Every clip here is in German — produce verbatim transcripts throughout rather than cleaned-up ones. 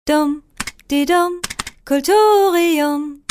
Dum, di dum, Kulturium.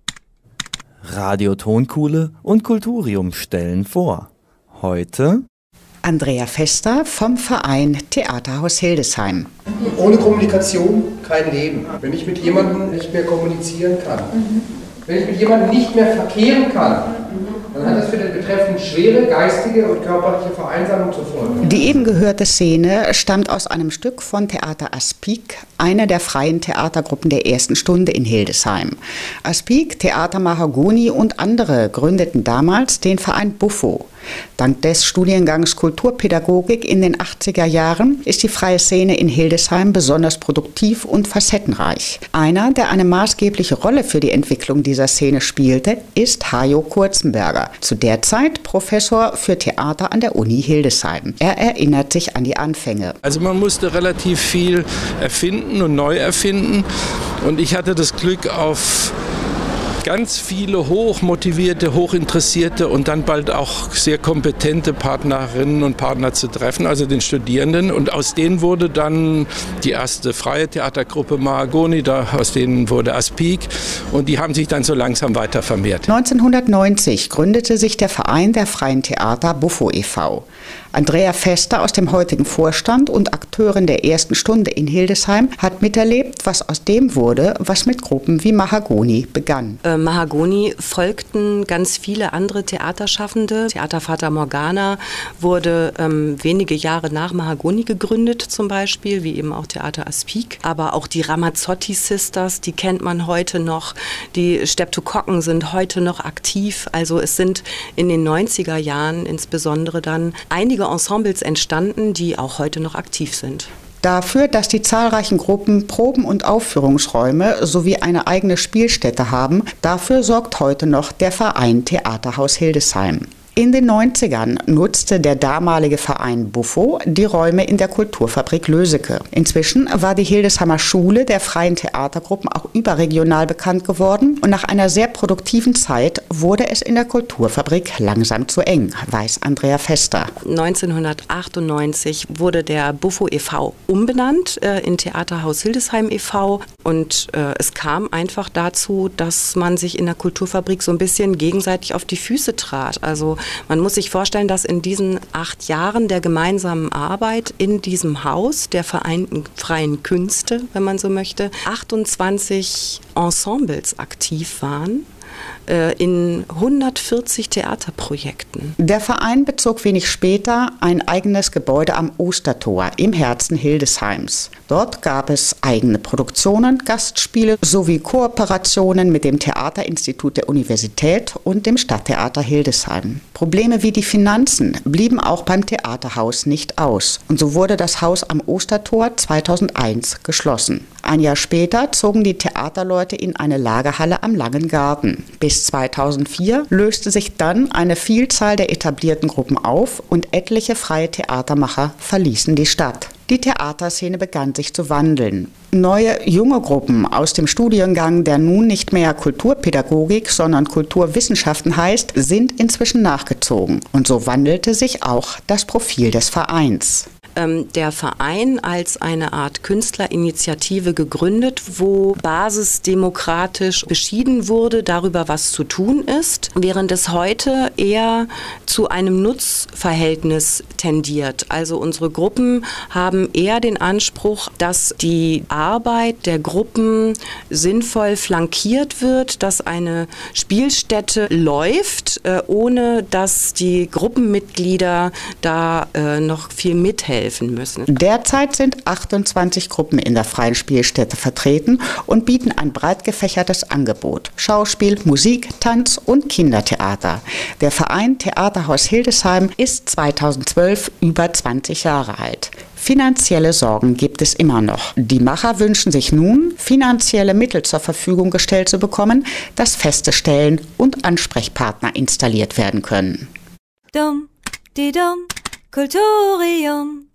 Radio Tonkuhle und Kulturium stellen vor. Heute Andrea Fester vom Verein Theaterhaus Hildesheim. Ohne Kommunikation kein Leben. Wenn ich mit jemandem nicht mehr kommunizieren kann, mhm. wenn ich mit jemandem nicht mehr verkehren kann, dann hat das für den Betreffenden schwere geistige und körperliche Vereinsamung zur Folge. Die eben gehörte Szene stammt aus einem Stück von Theater Aspik, einer der freien Theatergruppen der ersten Stunde in Hildesheim. Aspik, Theater Mahagoni und andere gründeten damals den Verein Buffo. Dank des Studiengangs Kulturpädagogik in den achtziger Jahren ist die freie Szene in Hildesheim besonders produktiv und facettenreich. Einer, der eine maßgebliche Rolle für die Entwicklung dieser Szene spielte, ist Hajo Kurzenberger, zu der Zeit Professor für Theater an der Uni Hildesheim. Er erinnert sich an die Anfänge. Also man musste relativ viel erfinden und neu erfinden und ich hatte das Glück auf ganz viele hochmotivierte, hochinteressierte und dann bald auch sehr kompetente Partnerinnen und Partner zu treffen, also den Studierenden. Und aus denen wurde dann die erste freie Theatergruppe Mahagoni, da, aus denen wurde Aspik und die haben sich dann so langsam weiter vermehrt. neunzehnhundertneunzig gründete sich der Verein der freien Theater Buffo e V Andrea Fester aus dem heutigen Vorstand und Akteurin der ersten Stunde in Hildesheim hat miterlebt, was aus dem wurde, was mit Gruppen wie Mahagoni begann. Äh, Mahagoni folgten ganz viele andere Theaterschaffende. Theater Fata Morgana wurde ähm, wenige Jahre nach Mahagoni gegründet zum Beispiel, wie eben auch Theater Aspik. Aber auch die Ramazzotti Sisters, die kennt man heute noch. Die Streptokokken sind heute noch aktiv. Also es sind in den neunziger Jahren insbesondere dann einige Ensembles entstanden, die auch heute noch aktiv sind. Dafür, dass die zahlreichen Gruppen Proben- und Aufführungsräume sowie eine eigene Spielstätte haben, dafür sorgt heute noch der Verein Theaterhaus Hildesheim. In den neunzigern nutzte der damalige Verein Buffo die Räume in der Kulturfabrik Löseke. Inzwischen war die Hildesheimer Schule der freien Theatergruppen auch überregional bekannt geworden und nach einer sehr produktiven Zeit wurde es in der Kulturfabrik langsam zu eng, weiß Andrea Fester. neunzehnhundertachtundneunzig wurde der Buffo e V umbenannt äh, in Theaterhaus Hildesheim e V und äh, es kam einfach dazu, dass man sich in der Kulturfabrik so ein bisschen gegenseitig auf die Füße trat. Also man muss sich vorstellen, dass in diesen acht Jahren der gemeinsamen Arbeit in diesem Haus der Vereinten Freien Künste, wenn man so möchte, achtundzwanzig Ensembles aktiv waren in hundertvierzig Theaterprojekten. Der Verein bezog wenig später ein eigenes Gebäude am Ostertor im Herzen Hildesheims. Dort gab es eigene Produktionen, Gastspiele sowie Kooperationen mit dem Theaterinstitut der Universität und dem Stadttheater Hildesheim. Probleme wie die Finanzen blieben auch beim Theaterhaus nicht aus. Und so wurde das Haus am Ostertor zweitausendeins geschlossen. Ein Jahr später zogen die Theaterleute in eine Lagerhalle am Langen Garten. Bis zweitausendvier löste sich dann eine Vielzahl der etablierten Gruppen auf und etliche freie Theatermacher verließen die Stadt. Die Theaterszene begann sich zu wandeln. Neue, junge Gruppen aus dem Studiengang, der nun nicht mehr Kulturpädagogik, sondern Kulturwissenschaften heißt, sind inzwischen nachgezogen. Und so wandelte sich auch das Profil des Vereins. Der Verein als eine Art Künstlerinitiative gegründet, wo basisdemokratisch beschieden wurde darüber, was zu tun ist, während es heute eher zu einem Nutzverhältnis tendiert. Also unsere Gruppen haben eher den Anspruch, dass die Arbeit der Gruppen sinnvoll flankiert wird, dass eine Spielstätte läuft, ohne dass die Gruppenmitglieder da noch viel mithelfen müssen. Derzeit sind achtundzwanzig Gruppen in der freien Spielstätte vertreten und bieten ein breit gefächertes Angebot. Schauspiel, Musik, Tanz und Kindertheater. Der Verein Theaterhaus Hildesheim ist zweitausendzwölf über zwanzig Jahre alt. Finanzielle Sorgen gibt es immer noch. Die Macher wünschen sich nun, finanzielle Mittel zur Verfügung gestellt zu bekommen, dass feste Stellen und Ansprechpartner installiert werden können. Dum, di dum, Kulturium.